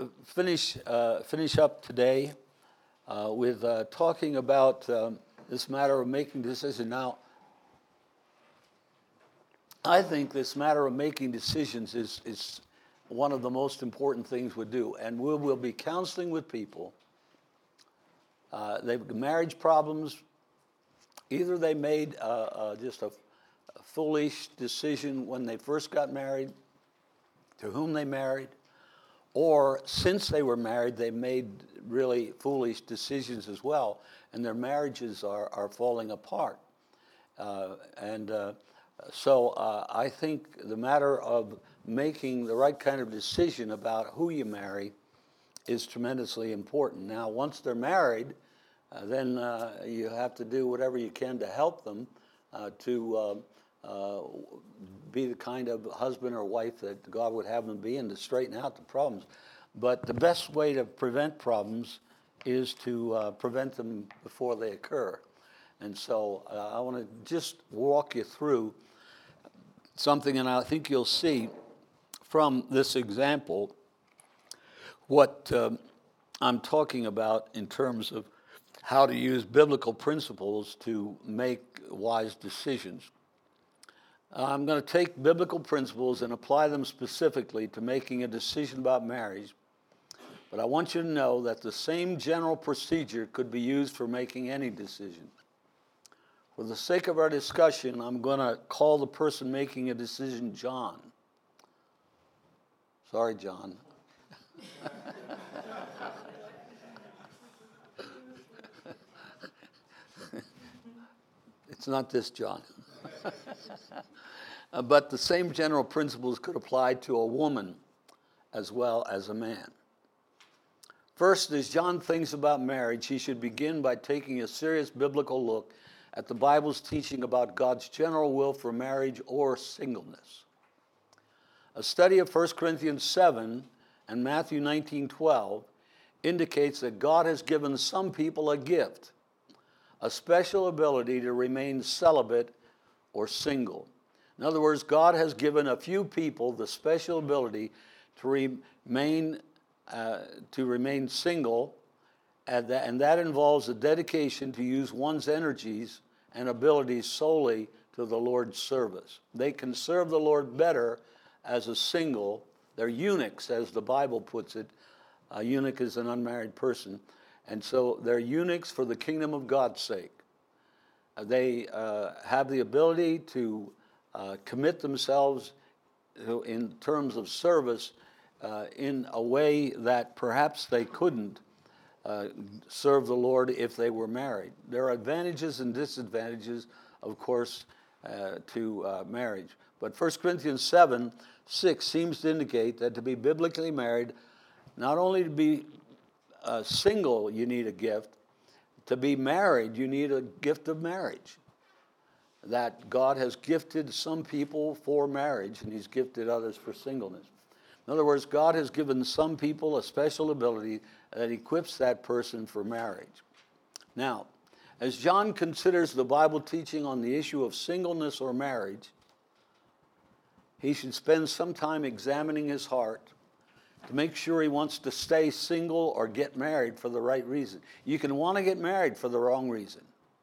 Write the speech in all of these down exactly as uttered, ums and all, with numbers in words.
finish uh, finish up today uh, with uh, talking about um, this matter of making decisions. Now, I think this matter of making decisions is is one of the most important things we do, and we will be counseling with people. Uh, they've marriage problems. Either they made uh, uh, just a, a foolish decision when they first got married, to whom they married, or since they were married, they made really foolish decisions as well, and their marriages are, are falling apart. Uh, and uh, so uh, I think the matter of making the right kind of decision about who you marry is tremendously important. Now, once they're married, uh, then uh, you have to do whatever you can to help them uh, to uh, uh, be the kind of husband or wife that God would have them be, and to straighten out the problems. But the best way to prevent problems is to uh, prevent them before they occur. And so uh, I want to just walk you through something, and I think you'll see from this example what um, I'm talking about in terms of how to use biblical principles to make wise decisions. I'm going to take biblical principles and apply them specifically to making a decision about marriage, but I want you to know that the same general procedure could be used for making any decision. For the sake of our discussion, I'm going to call the person making a decision John. Sorry, John. It's not this John. Uh, but the same general principles could apply to a woman as well as a man. First, as John thinks about marriage, he should begin by taking a serious biblical look at the Bible's teaching about God's general will for marriage or singleness. A study of First Corinthians seven and Matthew nineteen twelve indicates that God has given some people a gift, a special ability to remain celibate or single. In other words, God has given a few people the special ability to remain uh, to remain single, and that, and that involves a dedication to use one's energies and abilities solely to the Lord's service. They can serve the Lord better as a single. They're eunuchs, as the Bible puts it. A eunuch is an unmarried person. And so they're eunuchs for the kingdom of God's sake. Uh, they uh, have the ability to uh, commit themselves to, in terms of service uh, in a way that perhaps they couldn't uh, serve the Lord if they were married. There are advantages and disadvantages, of course, uh, to uh, marriage. But First Corinthians seven six seems to indicate that to be biblically married, not only to be uh, single, you need a gift. To be married, you need a gift of marriage. That God has gifted some people for marriage, and he's gifted others for singleness. In other words, God has given some people a special ability that equips that person for marriage. Now, as John considers the Bible teaching on the issue of singleness or marriage, he should spend some time examining his heart to make sure he wants to stay single or get married for the right reason. You can want to get married for the wrong reason.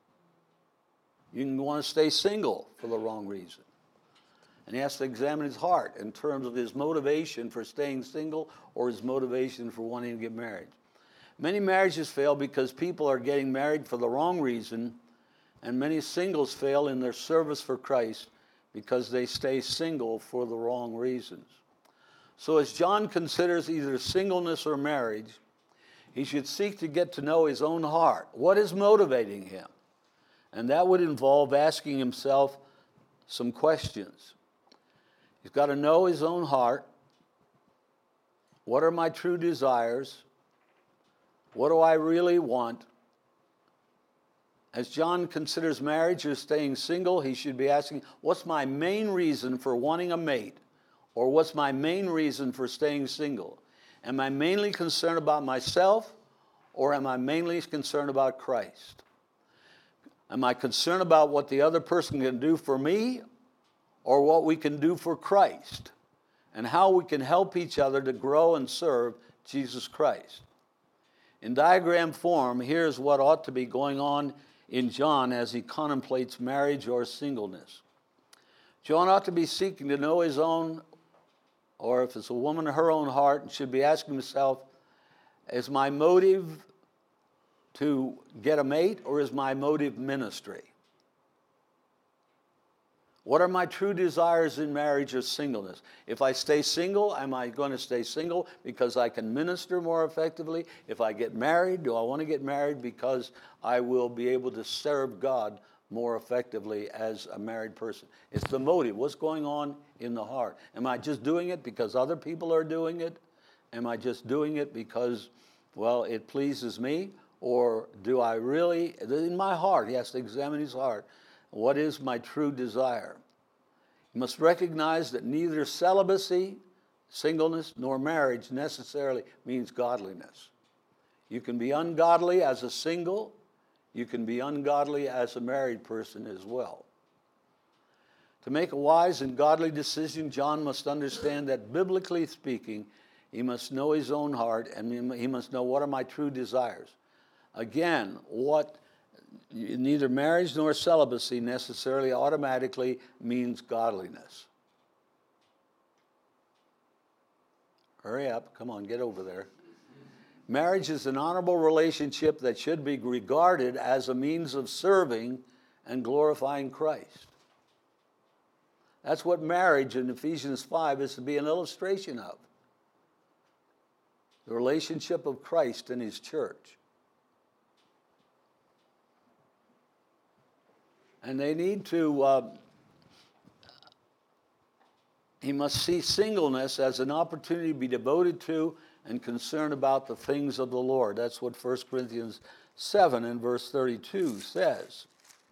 You can want to stay single for the wrong reason. And he has to examine his heart in terms of his motivation for staying single or his motivation for wanting to get married. Many marriages fail because people are getting married for the wrong reason, and many singles fail in their service for Christ because they stay single for the wrong reasons. So as John considers either singleness or marriage, he should seek to get to know his own heart. What is motivating him? And that would involve asking himself some questions. He's got to know his own heart. What are my true desires? What do I really want? As John considers marriage or staying single, he should be asking, what's my main reason for wanting a mate? Or what's my main reason for staying single? Am I mainly concerned about myself, or am I mainly concerned about Christ? Am I concerned about what the other person can do for me, or what we can do for Christ, and how we can help each other to grow and serve Jesus Christ. In diagram form, here's what ought to be going on in John as he contemplates marriage or singleness. John ought to be seeking to know his own, or if it's a woman, her own heart, and should be asking himself, is my motive to get a mate, or is my motive ministry? What are my true desires in marriage or singleness? If I stay single, am I going to stay single because I can minister more effectively? If I get married, do I want to get married because I will be able to serve God more effectively as a married person? It's the motive. What's going on in the heart? Am I just doing it because other people are doing it? Am I just doing it because, well, it pleases me? Or do I really, in my heart, he has to examine his heart, what is my true desire? You must recognize that neither celibacy, singleness, nor marriage necessarily means godliness. You can be ungodly as a single. You can be ungodly as a married person as well. To make a wise and godly decision, John must understand that biblically speaking, he must know his own heart, and he must know, what are my true desires? Again, what neither marriage nor celibacy necessarily automatically means godliness. Hurry up, come on, get over there. Marriage is an honorable relationship that should be regarded as a means of serving and glorifying Christ. That's what marriage in Ephesians five is to be an illustration of. The relationship of Christ and his church. And they need to, uh, he must see singleness as an opportunity to be devoted to and concerned about the things of the Lord. That's what First Corinthians seven and verse thirty-two says.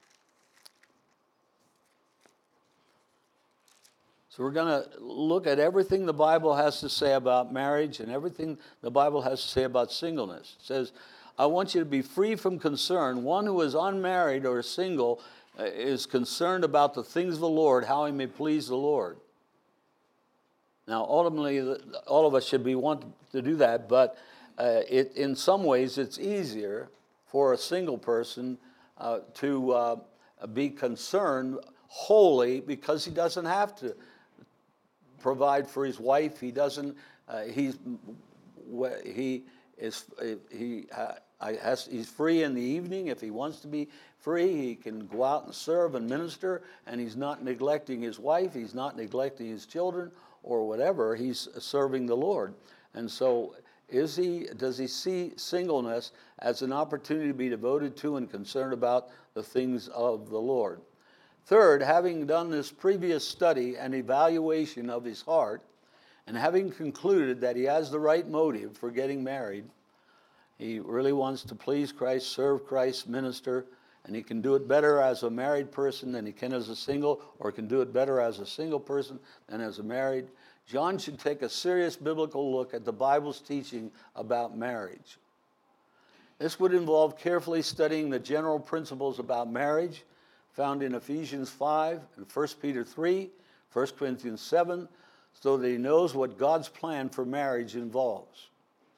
So we're going to look at everything the Bible has to say about marriage and everything the Bible has to say about singleness. It says, I want you to be free from concern. One who is unmarried or single is concerned about the things of the Lord, how he may please the Lord. Now, ultimately, all of us should be want to do that, but uh, it, in some ways, it's easier for a single person uh, to uh, be concerned wholly because he doesn't have to provide for his wife. He doesn't. Uh, he's he is he. Uh, I has, he's free in the evening. If he wants to be free, he can go out and serve and minister, and he's not neglecting his wife, he's not neglecting his children, or whatever. He's serving the Lord. And so is he, does he see singleness as an opportunity to be devoted to and concerned about the things of the Lord? Third, having done this previous study and evaluation of his heart, and having concluded that he has the right motive for getting married, he really wants to please Christ, serve Christ, minister, and he can do it better as a married person than he can as a single, or can do it better as a single person than as a married. John should take a serious biblical look at the Bible's teaching about marriage. This would involve carefully studying the general principles about marriage found in Ephesians five and First Peter three, First Corinthians seven, so that he knows what God's plan for marriage involves.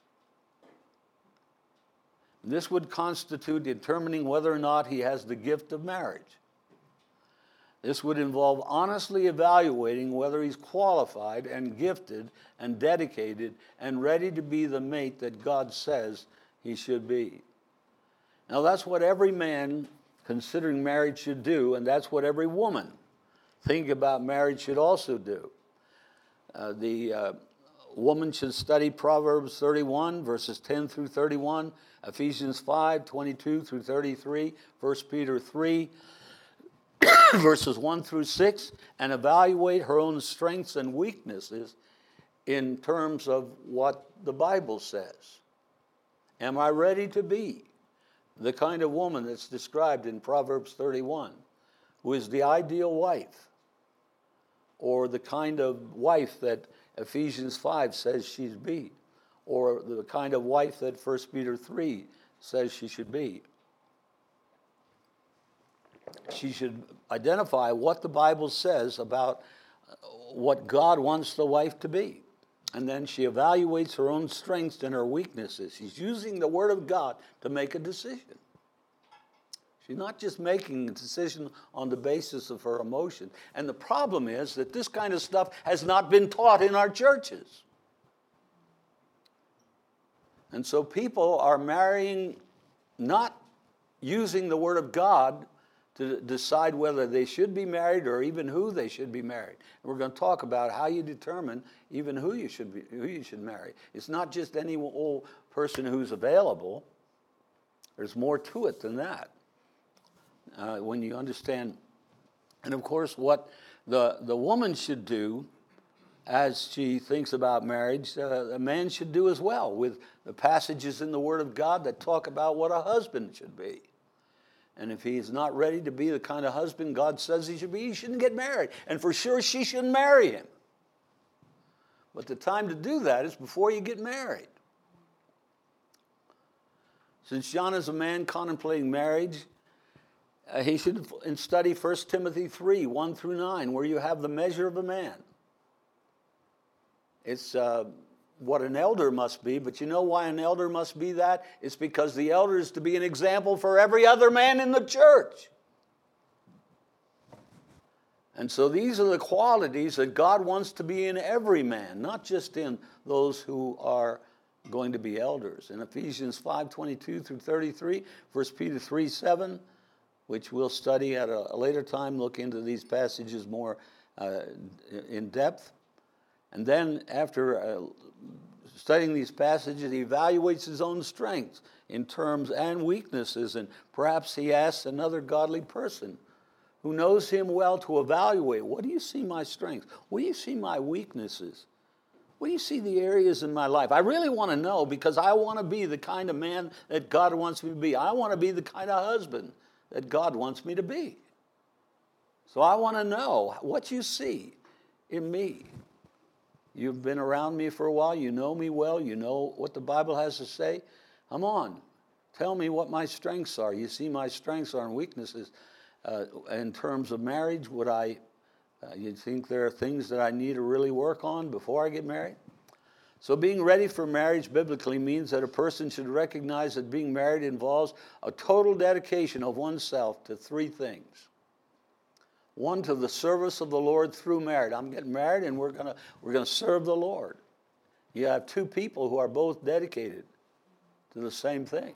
This would constitute determining whether or not he has the gift of marriage. This would involve honestly evaluating whether he's qualified and gifted and dedicated and ready to be the mate that God says he should be. Now, that's what every man considering marriage should do, and that's what every woman thinking about marriage should also do. Uh, the uh, woman should study Proverbs thirty-one, verses ten through thirty-one, Ephesians five, twenty-two through thirty-three, First Peter three, verses one through six, and evaluate her own strengths and weaknesses in terms of what the Bible says. Am I ready to be the kind of woman that's described in Proverbs thirty-one, who is the ideal wife, or the kind of wife that Ephesians five says she'd be, or the kind of wife that First Peter three says she should be? She should identify what the Bible says about what God wants the wife to be. And then she evaluates her own strengths and her weaknesses. She's using the Word of God to make a decision. She's not just making a decision on the basis of her emotion. And the problem is that this kind of stuff has not been taught in our churches. And so people are marrying, not using the Word of God to decide whether they should be married or even who they should be married. And we're going to talk about how you determine even who you should be, who you should marry. It's not just any old person who's available. There's more to it than that. Uh, when you understand, and of course, what the the woman should do as she thinks about marriage, uh, a man should do as well, with the passages in the Word of God that talk about what a husband should be. And if he's not ready to be the kind of husband God says he should be, he shouldn't get married. And for sure, she shouldn't marry him. But the time to do that is before you get married. Since John is a man contemplating marriage, uh, he should study First Timothy three, one through nine, where you have the measure of a man. It's uh, what an elder must be, but you know why an elder must be that? It's because the elder is to be an example for every other man in the church. And so these are the qualities that God wants to be in every man, not just in those who are going to be elders. In Ephesians five, twenty-two through thirty-three, First Peter three, seven, which we'll study at a later time, look into these passages more uh, in depth. And then after uh, studying these passages, he evaluates his own strengths in terms and weaknesses, and perhaps he asks another godly person who knows him well to evaluate, what do you see my strengths? What do you see my weaknesses? What do you see the areas in my life? I really want to know, because I want to be the kind of man that God wants me to be. I want to be the kind of husband that God wants me to be. So I want to know what you see in me. You've been around me for a while. You know me well. You know what the Bible has to say. Come on. Tell me what my strengths are. You see my strengths are and weaknesses. Uh, in terms of marriage, would I, uh, you think there are things that I need to really work on before I get married? So being ready for marriage biblically means that a person should recognize that being married involves a total dedication of oneself to three things. One, to the service of the Lord through marriage. I'm getting married and we're gonna we're gonna serve the Lord. You have two people who are both dedicated to the same thing.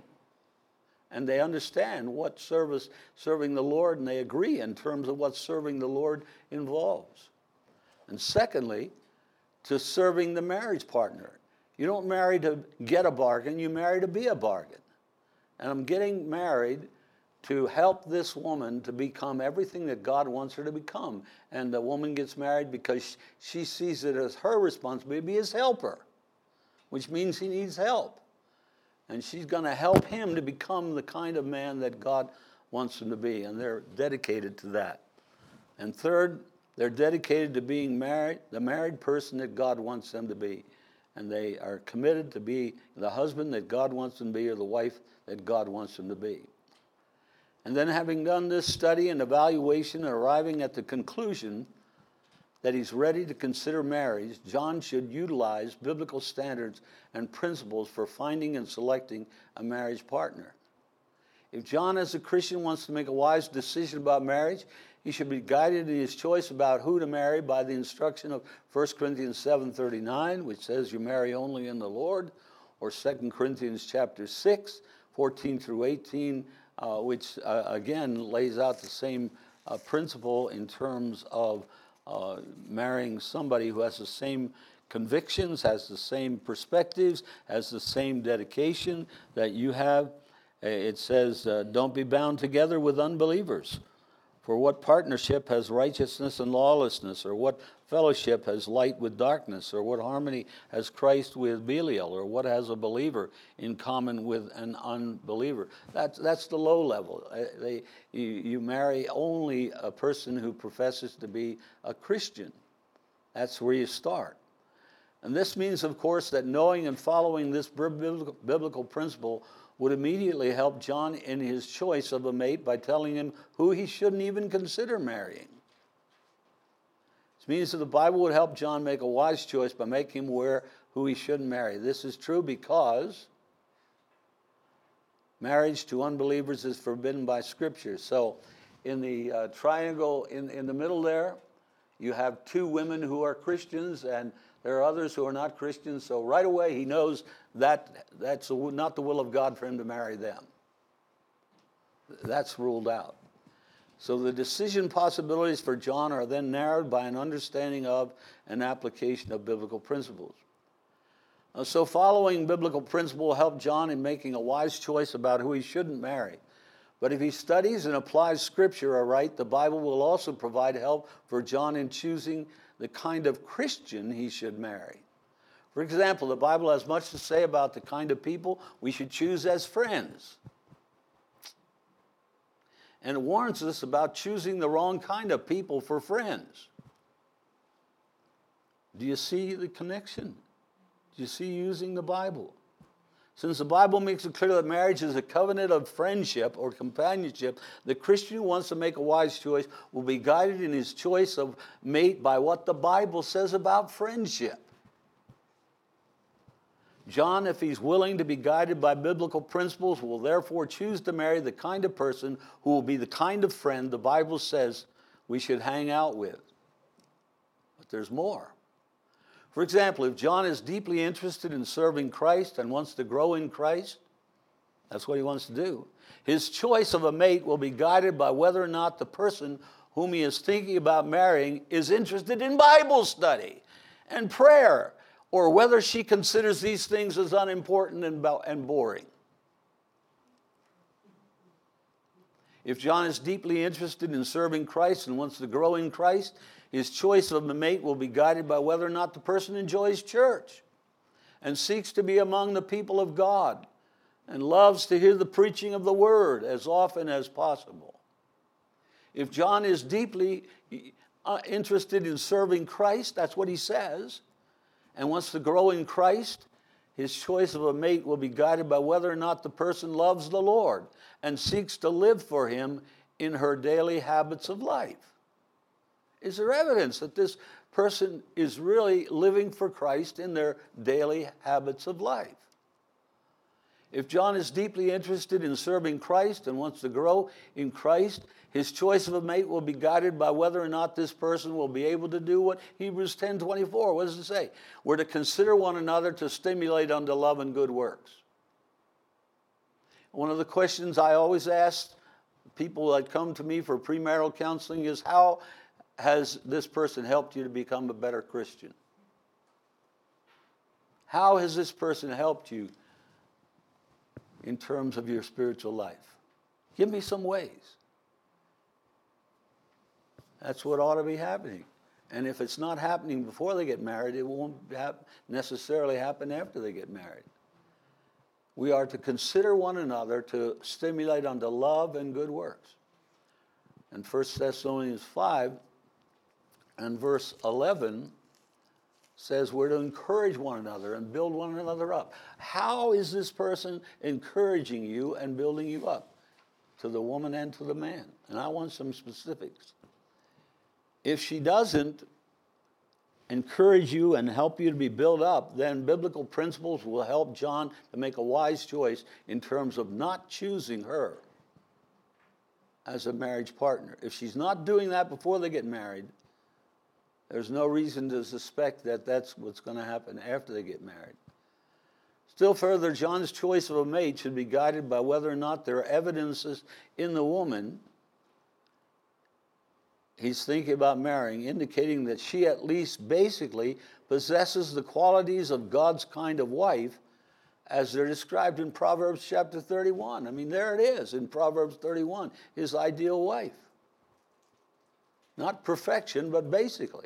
And they understand what service serving the Lord, and they agree in terms of what serving the Lord involves. And secondly, to serving the marriage partner. You don't marry to get a bargain, you marry to be a bargain. And I'm getting married to help this woman to become everything that God wants her to become. And the woman gets married because she sees it as her responsibility to be his helper, which means he needs help. And she's going to help him to become the kind of man that God wants him to be. And they're dedicated to that. And third, they're dedicated to being married, the married person that God wants them to be. And they are committed to be the husband that God wants them to be, or the wife that God wants them to be. And then, having done this study and evaluation and arriving at the conclusion that he's ready to consider marriage, John should utilize biblical standards and principles for finding and selecting a marriage partner. If John, as a Christian, wants to make a wise decision about marriage, he should be guided in his choice about who to marry by the instruction of First Corinthians seven thirty-nine, which says you marry only in the Lord, or Second Corinthians chapter six, fourteen through eighteen, uh, which uh, again lays out the same uh, principle in terms of uh, marrying somebody who has the same convictions, has the same perspectives, has the same dedication that you have. It says, uh, don't be bound together with unbelievers. For what partnership has righteousness and lawlessness? Or what fellowship has light with darkness? Or what harmony has Christ with Belial? Or what has a believer in common with an unbeliever? That's, that's the low level. They, you, you marry only a person who professes to be a Christian. That's where you start. And this means, of course, that knowing and following this biblical, biblical principle would immediately help John in his choice of a mate by telling him who he shouldn't even consider marrying. This means that the Bible would help John make a wise choice by making him aware who he shouldn't marry. This is true because marriage to unbelievers is forbidden by Scripture. So in the uh, triangle in, in the middle there, you have two women who are Christians, and there are others who are not Christians. So right away he knows that that's not the will of God for him to marry them. That's ruled out. So the decision possibilities for John are then narrowed by an understanding of and application of biblical principles. Uh, so following biblical principle will help John in making a wise choice about who he shouldn't marry. But if he studies and applies Scripture aright, the Bible will also provide help for John in choosing the kind of Christian he should marry. For example, the Bible has much to say about the kind of people we should choose as friends. And it warns us about choosing the wrong kind of people for friends. Do you see the connection? Do you see using the Bible? Since the Bible makes it clear that marriage is a covenant of friendship or companionship, the Christian who wants to make a wise choice will be guided in his choice of mate by what the Bible says about friendship. John, if he's willing to be guided by biblical principles, will therefore choose to marry the kind of person who will be the kind of friend the Bible says we should hang out with. But there's more. For example, if John is deeply interested in serving Christ and wants to grow in Christ, that's what he wants to do. His choice of a mate will be guided by whether or not the person whom he is thinking about marrying is interested in Bible study and prayer, or whether she considers these things as unimportant and boring. If John is deeply interested in serving Christ and wants to grow in Christ, his choice of a mate will be guided by whether or not the person enjoys church and seeks to be among the people of God and loves to hear the preaching of the word as often as possible. If John is deeply interested in serving Christ, that's what he says, and wants to grow in Christ, his choice of a mate will be guided by whether or not the person loves the Lord and seeks to live for him in her daily habits of life. Is there evidence that this person is really living for Christ in their daily habits of life? If John is deeply interested in serving Christ and wants to grow in Christ, his choice of a mate will be guided by whether or not this person will be able to do what Hebrews ten twenty-four, what does it say? We're to consider one another to stimulate unto love and good works. One of the questions I always ask people that come to me for premarital counseling is, how has this person helped you to become a better Christian? How has this person helped you in terms of your spiritual life? Give me some ways. That's what ought to be happening. And if it's not happening before they get married, it won't hap- necessarily happen after they get married. We are to consider one another to stimulate unto love and good works. And First Thessalonians five and verse eleven says we're to encourage one another and build one another up. How is this person encouraging you and building you up? To the woman and to the man. And I want some specifics. If she doesn't encourage you and help you to be built up, then biblical principles will help John to make a wise choice in terms of not choosing her as a marriage partner. If she's not doing that before they get married, there's no reason to suspect that that's what's going to happen after they get married. Still further, John's choice of a mate should be guided by whether or not there are evidences in the woman he's thinking about marrying, indicating that she at least basically possesses the qualities of God's kind of wife as they're described in Proverbs chapter thirty-one. I mean, there it is in Proverbs thirty-one, his ideal wife. Not perfection, but basically.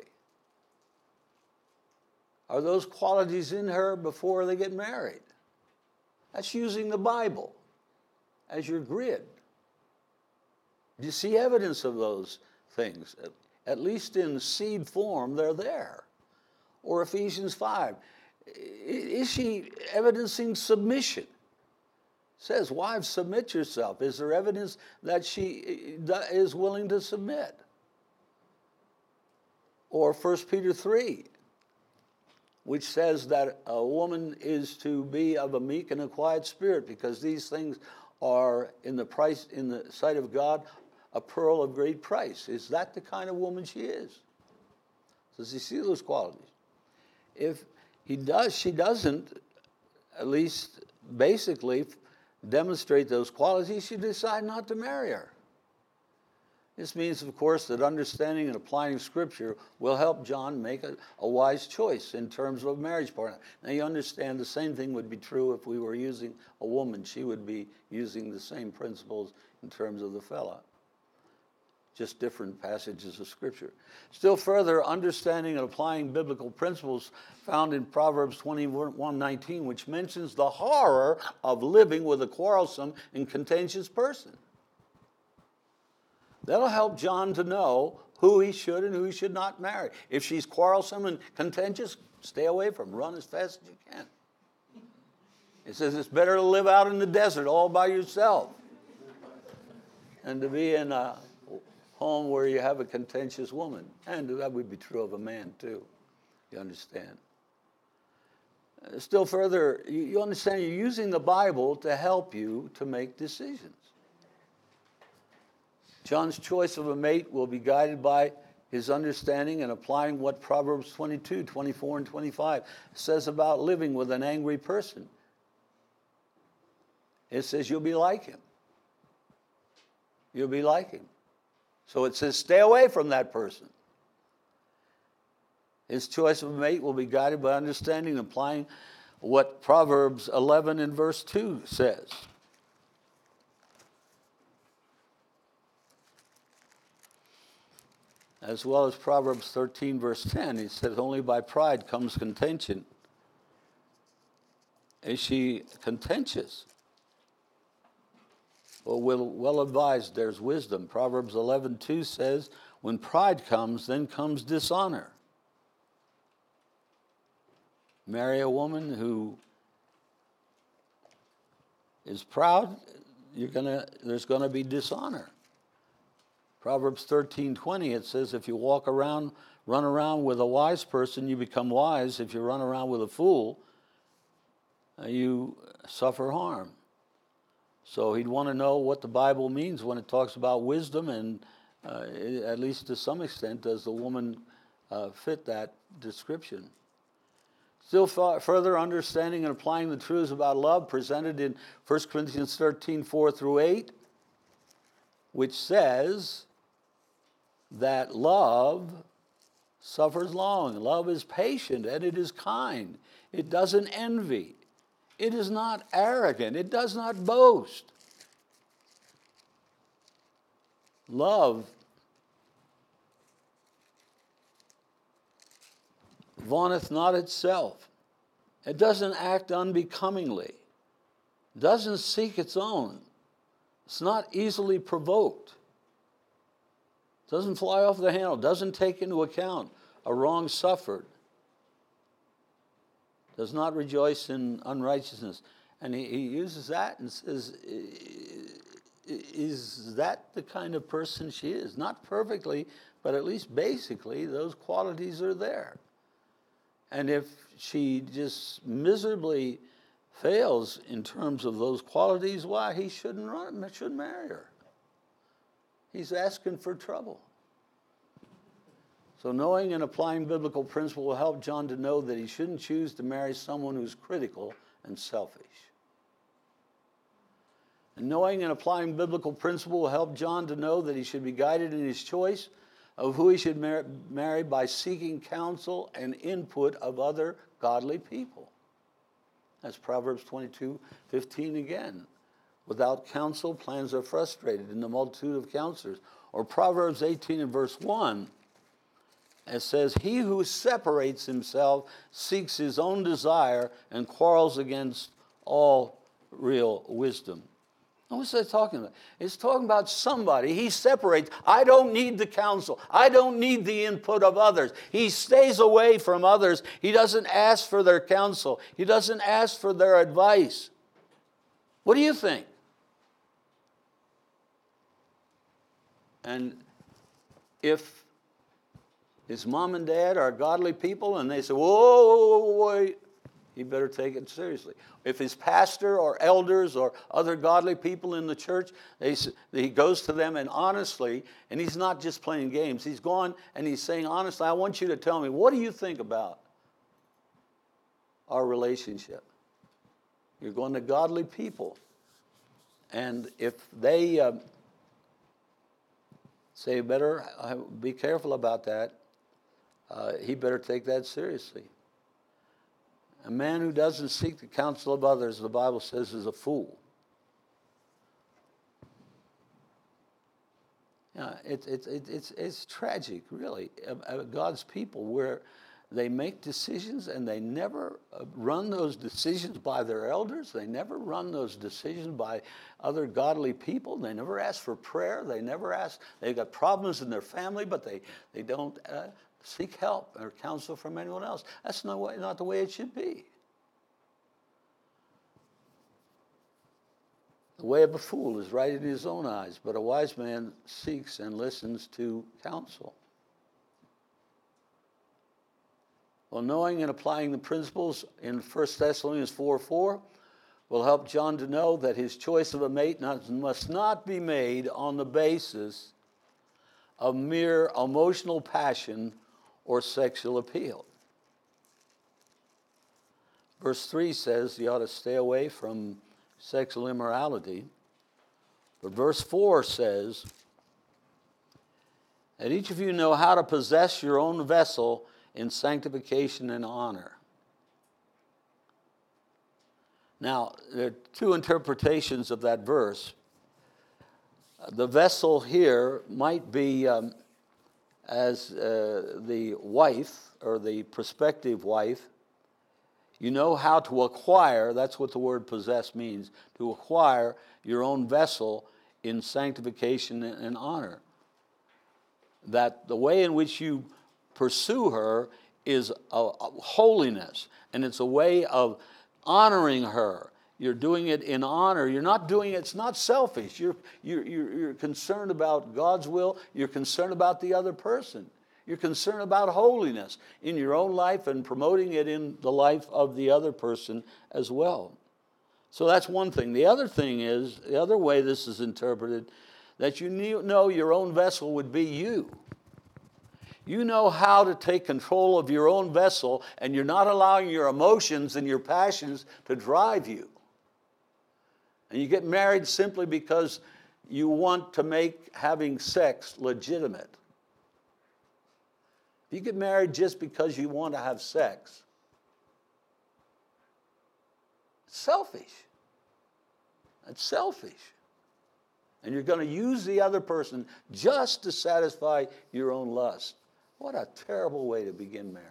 Are those qualities in her before they get married? That's using the Bible as your grid. Do you see evidence of those things? At least in seed form, they're there. Or Ephesians five. Is she evidencing submission? It says, wives, submit yourself. Is there evidence that she is willing to submit? Or First Peter three, which says that a woman is to be of a meek and a quiet spirit, because these things are in the price in the sight of God a pearl of great price. Is that the kind of woman she is? Does he see those qualities? If he does, she doesn't, at least basically, demonstrate those qualities, he should decide not to marry her. This means, of course, that understanding and applying Scripture will help John make a, a wise choice in terms of a marriage partner. Now, you understand the same thing would be true if we were using a woman. She would be using the same principles in terms of the fella. Just different passages of Scripture. Still further, understanding and applying biblical principles found in Proverbs twenty-one nineteen, which mentions the horror of living with a quarrelsome and contentious person. That'll help John to know who he should and who he should not marry. If she's quarrelsome and contentious, stay away from her. Run as fast as you can. It says it's better to live out in the desert all by yourself than to be in a home where you have a contentious woman. And that would be true of a man too. You understand? Uh, still further, you, you understand you're using the Bible to help you to make decisions. John's choice of a mate will be guided by his understanding and applying what Proverbs twenty-two, twenty-four, and twenty-five says about living with an angry person. It says you'll be like him. You'll be like him. So it says stay away from that person. His choice of a mate will be guided by understanding and applying what Proverbs eleven and verse two says. As well as Proverbs thirteen, verse ten. He says, only by pride comes contention. Is she contentious? Well, well, well advised, there's wisdom. Proverbs eleven two says, when pride comes, then comes dishonor. Marry a woman who is proud, you're gonna, there's going to be dishonor. Proverbs thirteen twenty, it says, if you walk around, run around with a wise person, you become wise. If you run around with a fool, you suffer harm. So he'd want to know what the Bible means when it talks about wisdom, and uh, at least to some extent, does the woman uh, fit that description? Still f- further understanding and applying the truths about love presented in First Corinthians thirteen, four through eight, which says that love suffers long. Love is patient and it is kind. It doesn't envy. It is not arrogant. It does not boast. Love vaunteth not itself. It doesn't act unbecomingly. It doesn't seek its own. It's not easily provoked. It doesn't fly off the handle. It doesn't take into account a wrong suffered. Does not rejoice in unrighteousness. And he, he uses that and says, is that the kind of person she is? Not perfectly, but at least basically those qualities are there. And if she just miserably fails in terms of those qualities, why, he shouldn't run, shouldn't marry her. He's asking for trouble. So knowing and applying biblical principle will help John to know that he shouldn't choose to marry someone who's critical and selfish. And knowing and applying biblical principle will help John to know that he should be guided in his choice of who he should mar- marry by seeking counsel and input of other godly people. That's Proverbs twenty-two fifteen again. Without counsel, plans are frustrated in the multitude of counselors. Or Proverbs eighteen and verse one, it says, he who separates himself seeks his own desire and quarrels against all real wisdom. And what's that talking about? It's talking about somebody. He separates. I don't need the counsel. I don't need the input of others. He stays away from others. He doesn't ask for their counsel. He doesn't ask for their advice. What do you think? And if his mom and dad are godly people, and they say, whoa, wait, he better take it seriously. If his pastor or elders or other godly people in the church, they, he goes to them and honestly, and he's not just playing games, he's gone and he's saying, honestly, I want you to tell me, what do you think about our relationship? You're going to godly people. And if they uh, say, better uh, be careful about that, uh, he better take that seriously. A man who doesn't seek the counsel of others, the Bible says, is a fool. Yeah, it, it, it, it's, it's tragic, really, of God's people, where they make decisions and they never run those decisions by their elders. They never run those decisions by other godly people. They never ask for prayer. They never ask. They've got problems in their family, but they, they don't uh, seek help or counsel from anyone else. That's not, way, not the way it should be. The way of a fool is right in his own eyes, but a wise man seeks and listens to counsel. Well, knowing and applying the principles in First Thessalonians four four will help John to know that his choice of a mate not, must not be made on the basis of mere emotional passion or sexual appeal. Verse three says you ought to stay away from sexual immorality. But verse four says that each of you know how to possess your own vessel in sanctification and honor. Now, there are two interpretations of that verse. The vessel here might be um, as uh, the wife or the prospective wife. You know how to acquire, that's what the word possess means, to acquire your own vessel in sanctification and honor. That the way in which you pursue her is a, a holiness, and it's a way of honoring her. You're doing it in honor. You're not doing it, it's not selfish. You're, you're, you're, you're concerned about God's will. You're concerned about the other person. You're concerned about holiness in your own life and promoting it in the life of the other person as well. So that's one thing. The other thing is, the other way this is interpreted, that you know your own vessel would be you. You know how to take control of your own vessel, and you're not allowing your emotions and your passions to drive you. And you get married simply because you want to make having sex legitimate. If you get married just because you want to have sex, it's selfish. It's selfish. And you're going to use the other person just to satisfy your own lust. What a terrible way to begin marriage.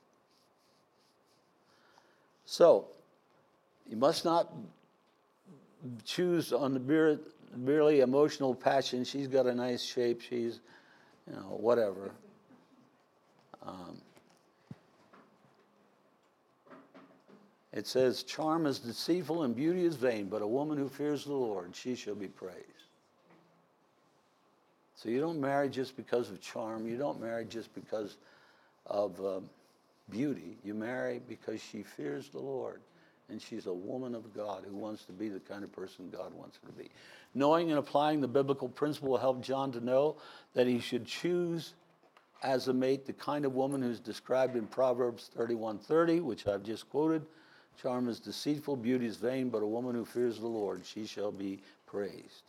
So, you must not choose on the merely emotional passion. She's got a nice shape. She's, you know, whatever. Um, it says, charm is deceitful and beauty is vain, but a woman who fears the Lord, she shall be praised. So you don't marry just because of charm. You don't marry just because of uh, beauty. You marry because she fears the Lord. And she's a woman of God who wants to be the kind of person God wants her to be. Knowing and applying the biblical principle will help John to know that he should choose as a mate the kind of woman who's described in Proverbs thirty-one thirty, which I've just quoted. Charm is deceitful, beauty is vain, but a woman who fears the Lord, she shall be praised.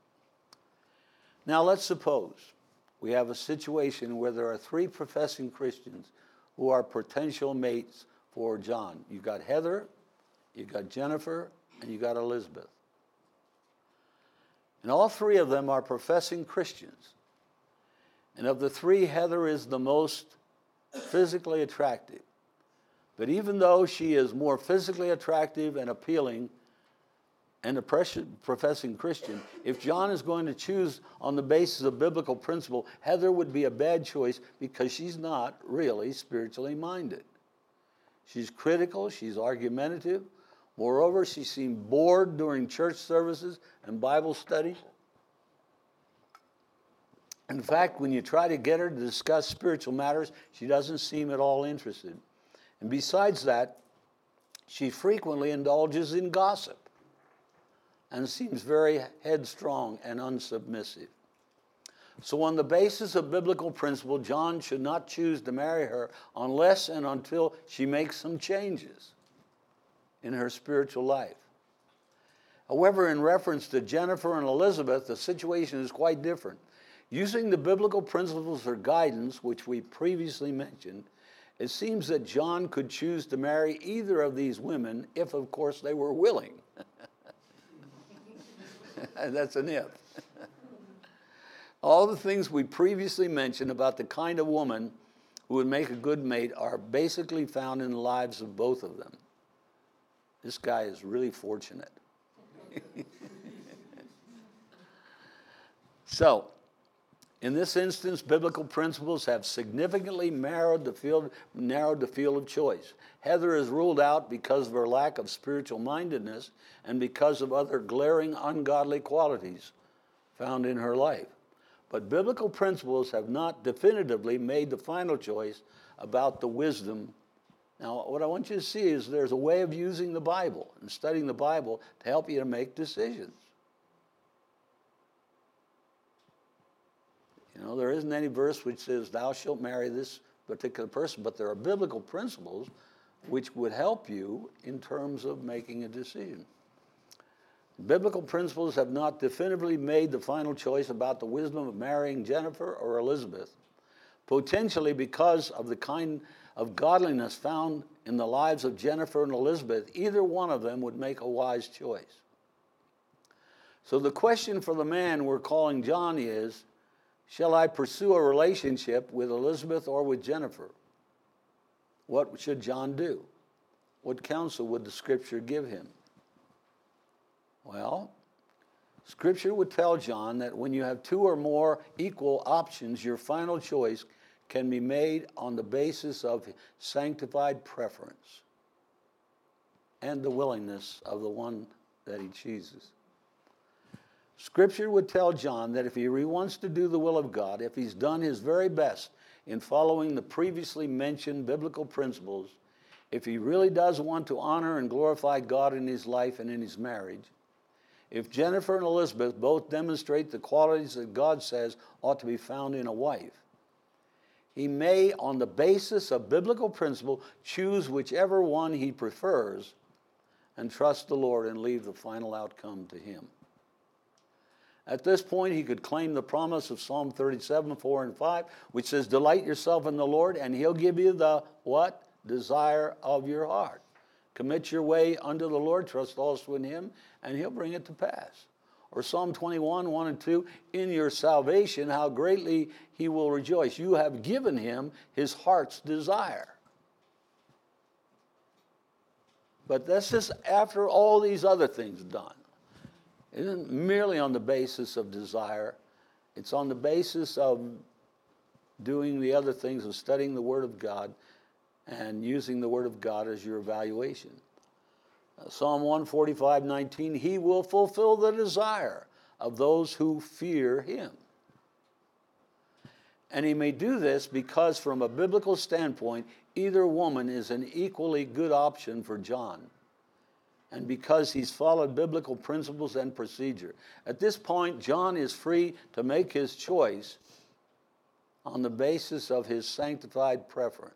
Now let's suppose we have a situation where there are three professing Christians who are potential mates for John. You've got Heather, you've got Jennifer, and you've got Elizabeth. And all three of them are professing Christians. And of the three, Heather is the most physically attractive. But even though she is more physically attractive and appealing and a professing Christian, if John is going to choose on the basis of biblical principle, Heather would be a bad choice because she's not really spiritually minded. She's critical, she's argumentative. Moreover, she seemed bored during church services and Bible study. In fact, when you try to get her to discuss spiritual matters, she doesn't seem at all interested. And besides that, she frequently indulges in gossip and seems very headstrong and unsubmissive. So on the basis of biblical principle, John should not choose to marry her unless and until she makes some changes in her spiritual life. However, in reference to Jennifer and Elizabeth, the situation is quite different. Using the biblical principles for guidance, which we previously mentioned, it seems that John could choose to marry either of these women if, of course, they were willing. That's an if. All the things we previously mentioned about the kind of woman who would make a good mate are basically found in the lives of both of them. This guy is really fortunate. So, in this instance, biblical principles have significantly narrowed the field, narrowed the field of choice. Heather is ruled out because of her lack of spiritual mindedness and because of other glaring ungodly qualities found in her life. But biblical principles have not definitively made the final choice about the wisdom. Now, what I want you to see is there's a way of using the Bible and studying the Bible to help you to make decisions. You know, there isn't any verse which says, thou shalt marry this particular person, but there are biblical principles which would help you in terms of making a decision. Biblical principles have not definitively made the final choice about the wisdom of marrying Jennifer or Elizabeth, potentially because of the kind of godliness found in the lives of Jennifer and Elizabeth. Either one of them would make a wise choice. So the question for the man we're calling John is, shall I pursue a relationship with Elizabeth or with Jennifer? What should John do? What counsel would the Scripture give him? Well, Scripture would tell John that when you have two or more equal options, your final choice can be made on the basis of sanctified preference and the willingness of the one that he chooses. Scripture would tell John that if he really wants to do the will of God, if he's done his very best in following the previously mentioned biblical principles, if he really does want to honor and glorify God in his life and in his marriage, if Jennifer and Elizabeth both demonstrate the qualities that God says ought to be found in a wife, he may, on the basis of biblical principle, choose whichever one he prefers and trust the Lord and leave the final outcome to him. At this point, he could claim the promise of Psalm thirty-seven, four and five, which says, delight yourself in the Lord, and he'll give you the, what? Desire of your heart. Commit your way unto the Lord, trust also in him, and he'll bring it to pass. Or Psalm twenty-one, one and two, in your salvation, how greatly he will rejoice. You have given him his heart's desire. But that's just after all these other things done. It isn't merely on the basis of desire. It's on the basis of doing the other things of studying the Word of God and using the Word of God as your evaluation. Uh, Psalm one forty-five, nineteen, he will fulfill the desire of those who fear him. And he may do this because from a biblical standpoint, either woman is an equally good option for John, and because he's followed biblical principles and procedure. At this point, John is free to make his choice on the basis of his sanctified preference.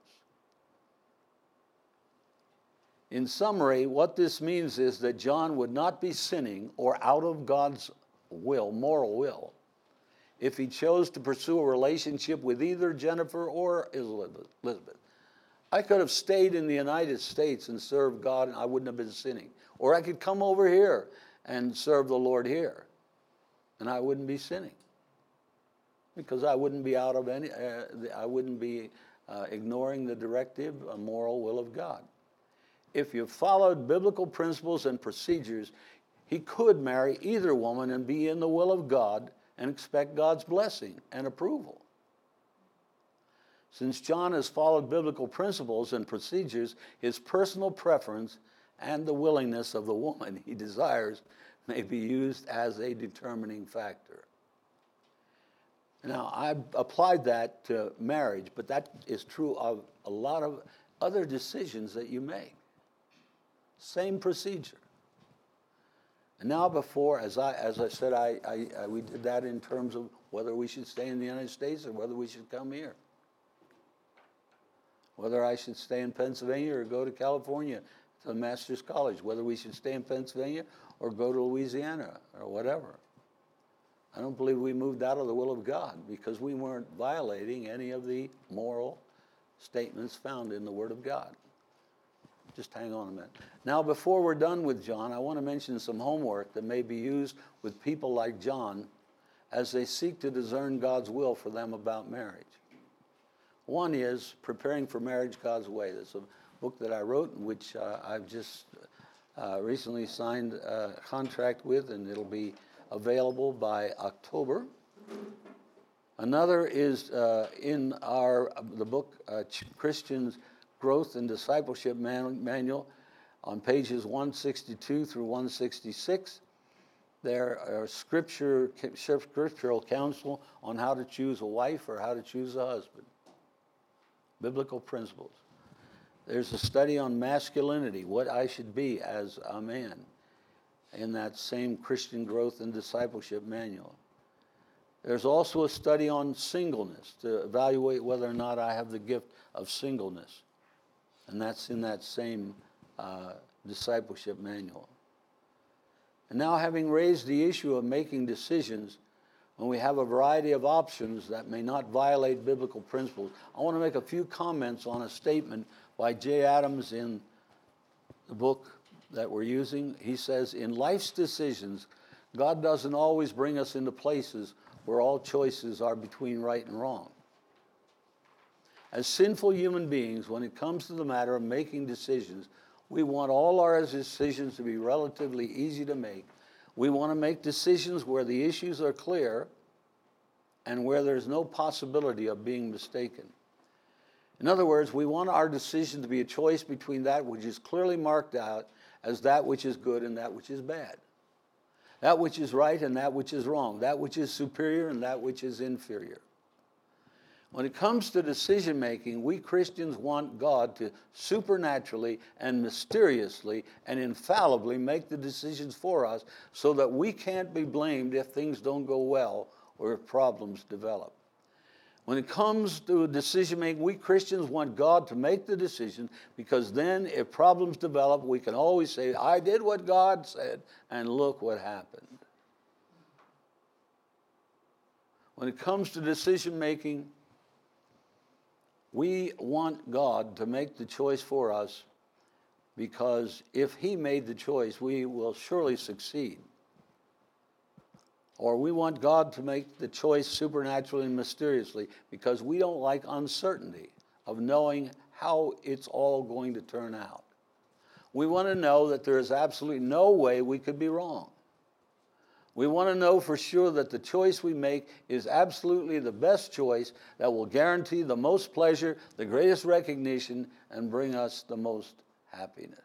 In summary, what this means is that John would not be sinning or out of God's will, moral will, if he chose to pursue a relationship with either Jennifer or Elizabeth. I could have stayed in the United States and served God, and I wouldn't have been sinning. Or I could come over here and serve the Lord here, and I wouldn't be sinning, because I wouldn't be out of any. Uh, I wouldn't be uh, ignoring the directive, a moral will of God. If you followed biblical principles and procedures, he could marry either woman and be in the will of God and expect God's blessing and approval. Since John has followed biblical principles and procedures, his personal preference and the willingness of the woman he desires may be used as a determining factor. Now, I've applied that to marriage, but that is true of a lot of other decisions that you make. Same procedure. And now before, as I, as I said, I, I, I, we did that in terms of whether we should stay in the United States or whether we should come here. Whether I should stay in Pennsylvania or go to California to the Master's College. Whether we should stay in Pennsylvania or go to Louisiana or whatever. I don't believe we moved out of the will of God because we weren't violating any of the moral statements found in the Word of God. Just hang on a minute. Now, before we're done with John, I want to mention some homework that may be used with people like John as they seek to discern God's will for them about marriage. One is Preparing for Marriage God's Way. There's a book that I wrote, which uh, I've just uh, recently signed a contract with, and it'll be available by October. Another is uh, in our the book uh, Christians Growth and Discipleship Man- Manual on pages one sixty-two through one sixty-six. There are scripture scriptural counsel on how to choose a wife or how to choose a husband. Biblical principles. There's a study on masculinity, what I should be as a man, in that same Christian Growth and Discipleship Manual. There's also a study on singleness to evaluate whether or not I have the gift of singleness. And that's in that same uh, Discipleship Manual. And now, having raised the issue of making decisions when we have a variety of options that may not violate biblical principles, I want to make a few comments on a statement by Jay Adams in the book that we're using. He says, in life's decisions, God doesn't always bring us into places where all choices are between right and wrong. As sinful human beings, when it comes to the matter of making decisions, we want all our decisions to be relatively easy to make. We want to make decisions where the issues are clear and where there's no possibility of being mistaken. In other words, we want our decision to be a choice between that which is clearly marked out as that which is good and that which is bad. That which is right and that which is wrong. That which is superior and that which is inferior. When it comes to decision making, we Christians want God to supernaturally and mysteriously and infallibly make the decisions for us so that we can't be blamed if things don't go well or if problems develop. When it comes to decision making, we Christians want God to make the decision because then if problems develop, we can always say, I did what God said, and look what happened. When it comes to decision making, we want God to make the choice for us because if He made the choice, we will surely succeed. Or we want God to make the choice supernaturally and mysteriously because we don't like uncertainty of knowing how it's all going to turn out. We want to know that there is absolutely no way we could be wrong. We want to know for sure that the choice we make is absolutely the best choice that will guarantee the most pleasure, the greatest recognition, and bring us the most happiness.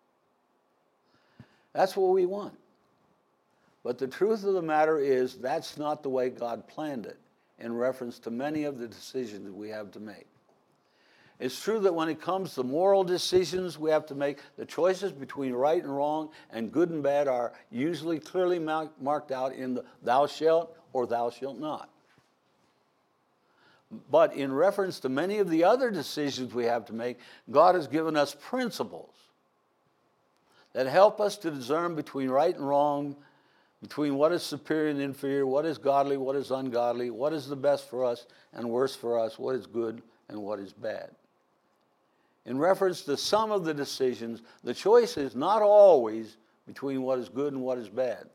That's what we want. But the truth of the matter is that's not the way God planned it in reference to many of the decisions we have to make. It's true that when it comes to moral decisions we have to make, the choices between right and wrong and good and bad are usually clearly marked out in the thou shalt or thou shalt not. But in reference to many of the other decisions we have to make, God has given us principles that help us to discern between right and wrong, between what is superior and inferior, what is godly, what is ungodly, what is the best for us and worst for us, what is good and what is bad. In reference to some of the decisions, the choice is not always between what is good and what is bad.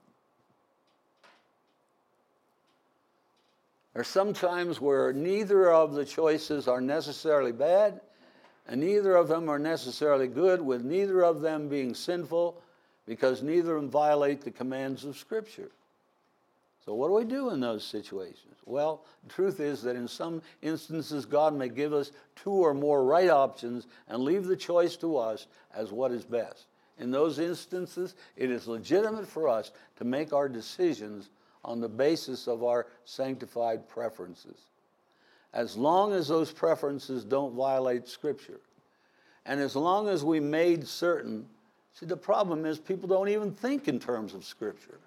There are some times where neither of the choices are necessarily bad, and neither of them are necessarily good, with neither of them being sinful, because neither of them violate the commands of Scripture. So what do we do in those situations? Well, the truth is that in some instances, God may give us two or more right options and leave the choice to us as what is best. In those instances, it is legitimate for us to make our decisions on the basis of our sanctified preferences, as long as those preferences don't violate Scripture. And as long as we made certain, see, the problem is people don't even think in terms of Scripture.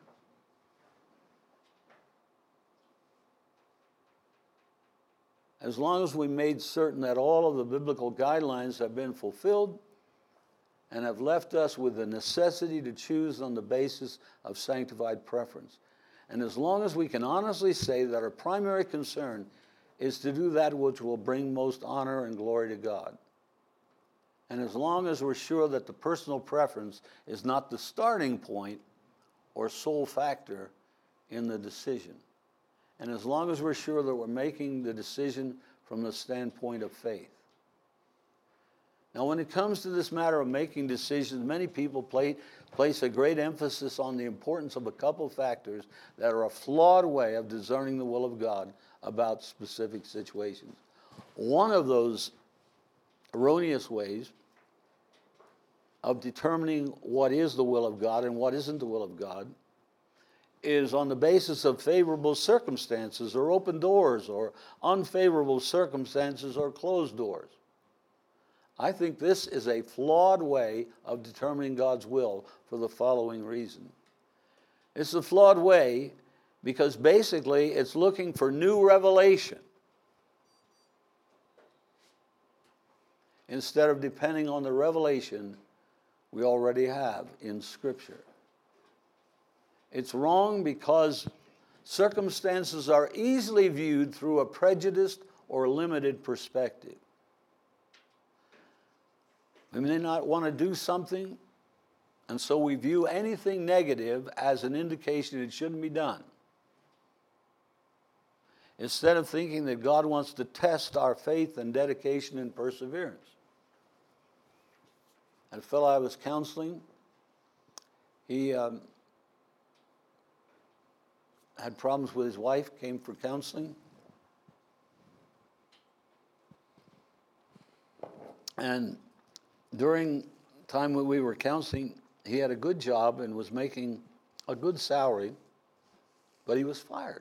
As long as we made certain that all of the biblical guidelines have been fulfilled and have left us with the necessity to choose on the basis of sanctified preference. And as long as we can honestly say that our primary concern is to do that which will bring most honor and glory to God. And as long as we're sure that the personal preference is not the starting point or sole factor in the decision. And as long as we're sure that we're making the decision from the standpoint of faith. Now, when it comes to this matter of making decisions, many people play, place a great emphasis on the importance of a couple factors that are a flawed way of discerning the will of God about specific situations. One of those erroneous ways of determining what is the will of God and what isn't the will of God is on the basis of favorable circumstances or open doors, or unfavorable circumstances or closed doors. I think this is a flawed way of determining God's will for the following reason. It's a flawed way because basically it's looking for new revelation instead of depending on the revelation we already have in Scripture. It's wrong because circumstances are easily viewed through a prejudiced or limited perspective. We may not want to do something, and so we view anything negative as an indication it shouldn't be done, instead of thinking that God wants to test our faith and dedication and perseverance. And a fellow I was counseling, he um, had problems with his wife, came for counseling. And during the time when we were counseling, he had a good job and was making a good salary, but he was fired.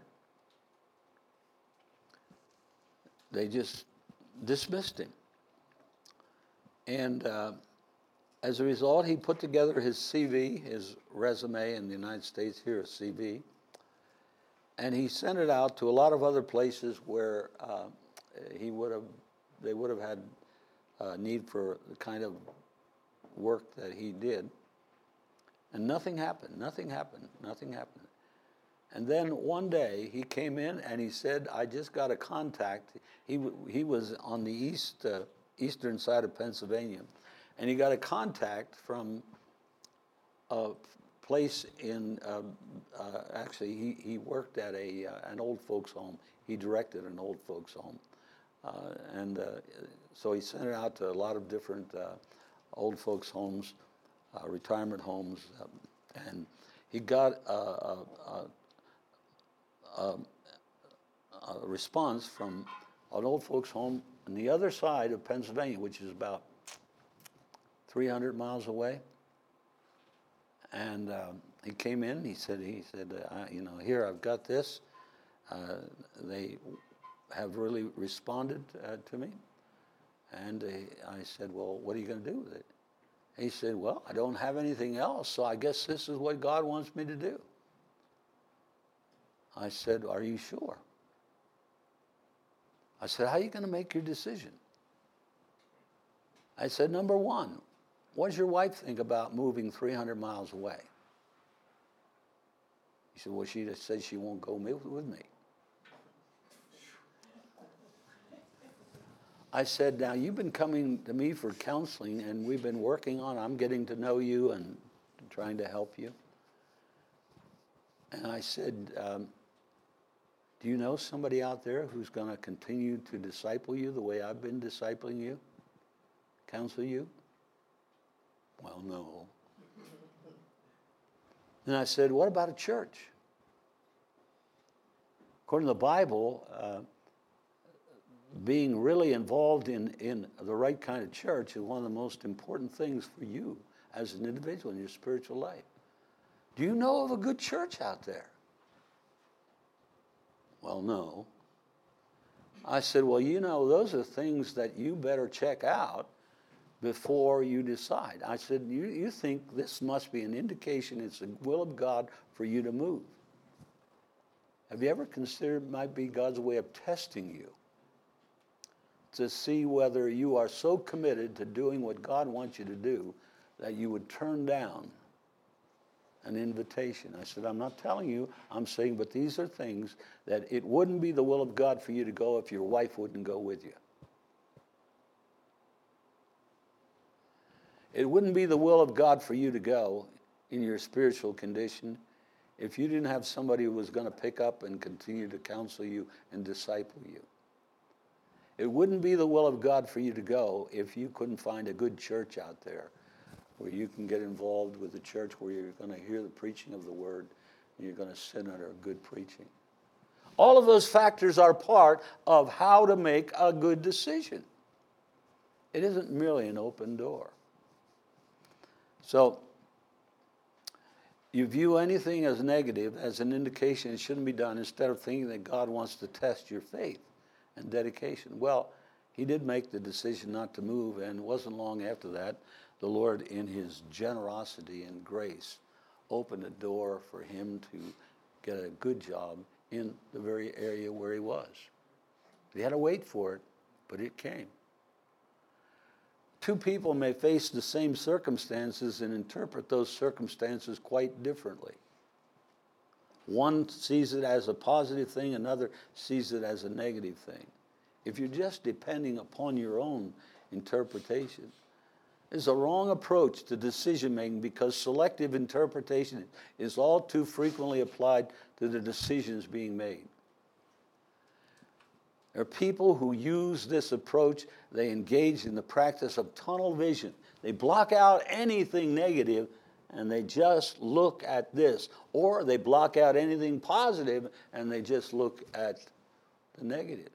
They just dismissed him. And uh, as a result, he put together his C V, his resume in the United States, here a C V, and he sent it out to a lot of other places where uh, he would have, they would have had uh, need for the kind of work that he did. And nothing happened, nothing happened, nothing happened. And then one day he came in and he said, I just got a contact. He, he was on the east, uh, eastern side of Pennsylvania. And he got a contact from a place in, uh, uh, actually, he, he worked at a uh, an old folks home. He directed an old folks home. Uh, and uh, so he sent it out to a lot of different uh, old folks homes, uh, retirement homes. Uh, and he got a, a, a, a, a response from an old folks home on the other side of Pennsylvania, which is about three hundred miles away. And uh, he came in. He said, "He said, uh, you know, here I've got this. Uh, they have really responded uh, to me." And uh, I said, "Well, what are you going to do with it?" He said, "Well, I don't have anything else, so I guess this is what God wants me to do." I said, "Are you sure?" I said, "How are you going to make your decision?" I said, "Number one, what does your wife think about moving three hundred miles away?" He said, "Well, she just said she won't go with me." I said, "Now, you've been coming to me for counseling, and we've been working on, I'm getting to know you and trying to help you." And I said, um, "Do you know somebody out there who's going to continue to disciple you the way I've been discipling you, counsel you?" "Well, no." And I said, "What about a church?" According to the Bible, uh, being really involved in, in the right kind of church is one of the most important things for you as an individual in your spiritual life. Do you know of a good church out there? Well, no. I said, well, you know, those are things that you better check out before you decide. I said, you, you think this must be an indication it's the will of God for you to move. Have you ever considered it might be God's way of testing you to see whether you are so committed to doing what God wants you to do that you would turn down an invitation? I said, I'm not telling you, I'm saying, but these are things that it wouldn't be the will of God for you to go if your wife wouldn't go with you. It wouldn't be the will of God for you to go in your spiritual condition if you didn't have somebody who was going to pick up and continue to counsel you and disciple you. It wouldn't be the will of God for you to go if you couldn't find a good church out there where you can get involved with the church, where you're going to hear the preaching of the word and you're going to sit under good preaching. All of those factors are part of how to make a good decision. It isn't merely an open door. So, you view anything as negative as an indication it shouldn't be done, instead of thinking that God wants to test your faith and dedication. Well, he did make the decision not to move, and it wasn't long after that the Lord, in his generosity and grace, opened a door for him to get a good job in the very area where he was. He had to wait for it, but it came. Two people may face the same circumstances and interpret those circumstances quite differently. One sees it as a positive thing, another sees it as a negative thing. If you're just depending upon your own interpretation, it's a wrong approach to decision making, because selective interpretation is all too frequently applied to the decisions being made. There are people who use this approach. They engage in the practice of tunnel vision. They block out anything negative and they just look at this. Or they block out anything positive and they just look at the negatives.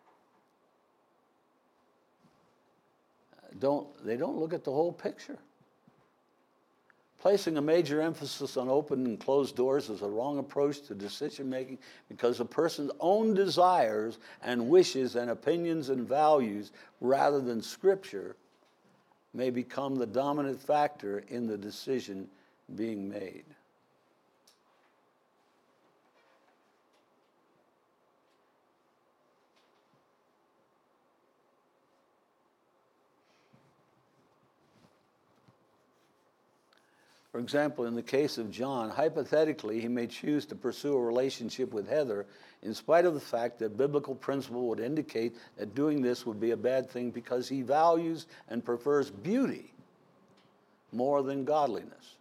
Don't, they don't look at the whole picture. Placing a major emphasis on open and closed doors is a wrong approach to decision making, because a person's own desires and wishes and opinions and values, rather than Scripture, may become the dominant factor in the decision being made. For example, in the case of John, hypothetically, he may choose to pursue a relationship with Heather in spite of the fact that biblical principle would indicate that doing this would be a bad thing, because he values and prefers beauty more than godliness.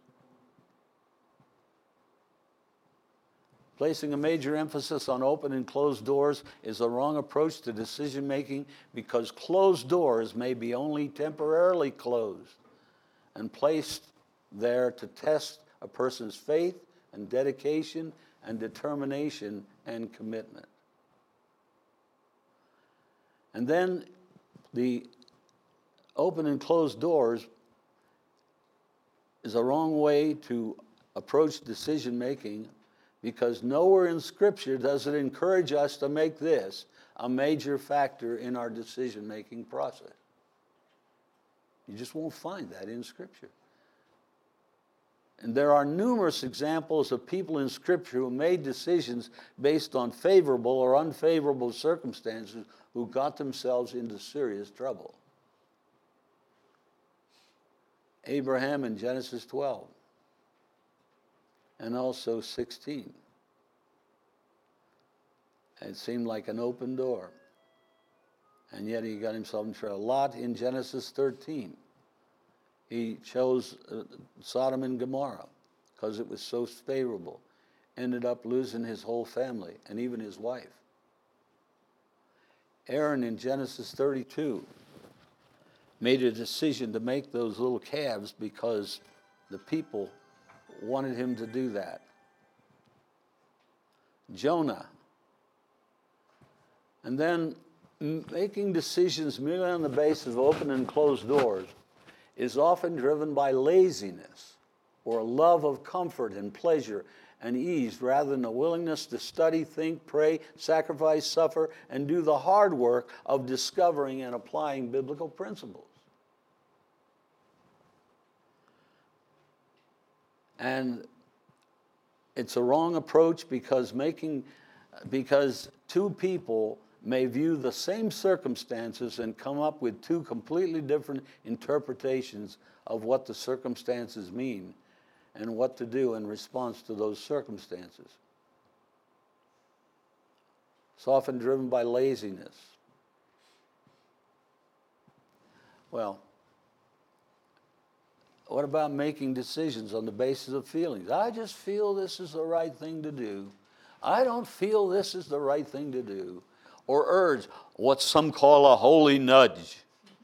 Placing a major emphasis on open and closed doors is a wrong approach to decision making, because closed doors may be only temporarily closed and placed there to test a person's faith and dedication and determination and commitment. And then the open and closed doors is a wrong way to approach decision making, because nowhere in Scripture does it encourage us to make this a major factor in our decision making process. You just won't find that in Scripture. And there are numerous examples of people in Scripture who made decisions based on favorable or unfavorable circumstances who got themselves into serious trouble. Abraham in Genesis twelve and also sixteen. It seemed like an open door, and yet he got himself in trouble. Lot in Genesis thirteen. He chose uh, Sodom and Gomorrah because it was so favorable. Ended up losing his whole family and even his wife. Aaron in Genesis thirty-two made a decision to make those little calves because the people wanted him to do that. Jonah. And then making decisions merely on the basis of open and closed doors is often driven by laziness or a love of comfort and pleasure and ease rather than a willingness to study, think, pray, sacrifice, suffer, and do the hard work of discovering and applying biblical principles. And it's a wrong approach because making, because two people may view the same circumstances and come up with two completely different interpretations of what the circumstances mean and what to do in response to those circumstances. It's often driven by laziness. Well, what about making decisions on the basis of feelings? I just feel this is the right thing to do. I don't feel this is the right thing to do. Or urge what some call a holy nudge.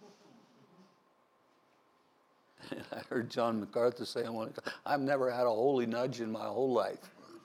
I heard John MacArthur say, I've never had a holy nudge in my whole life.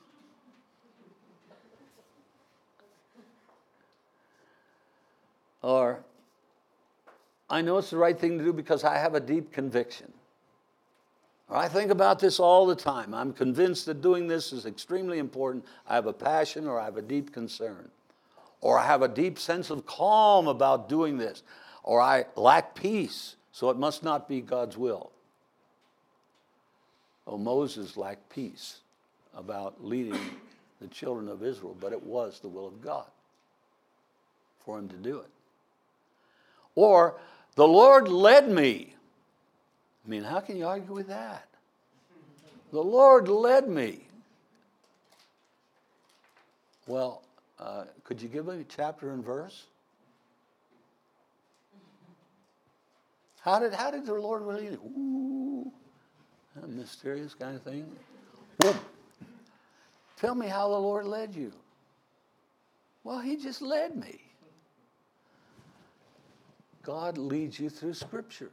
Or, I know it's the right thing to do because I have a deep conviction. Or I think about this all the time. I'm convinced that doing this is extremely important. I have a passion or I have a deep concern. Or I have a deep sense of calm about doing this. Or I lack peace, so it must not be God's will. Oh, Moses lacked peace about leading the children of Israel, but it was the will of God for him to do it. Or, the Lord led me. I mean, how can you argue with that? The Lord led me. Well, uh, could you give me a chapter and verse? How did how did the Lord lead you? Ooh, a mysterious kind of thing. Well, tell me how the Lord led you. Well, he just led me. God leads you through Scripture.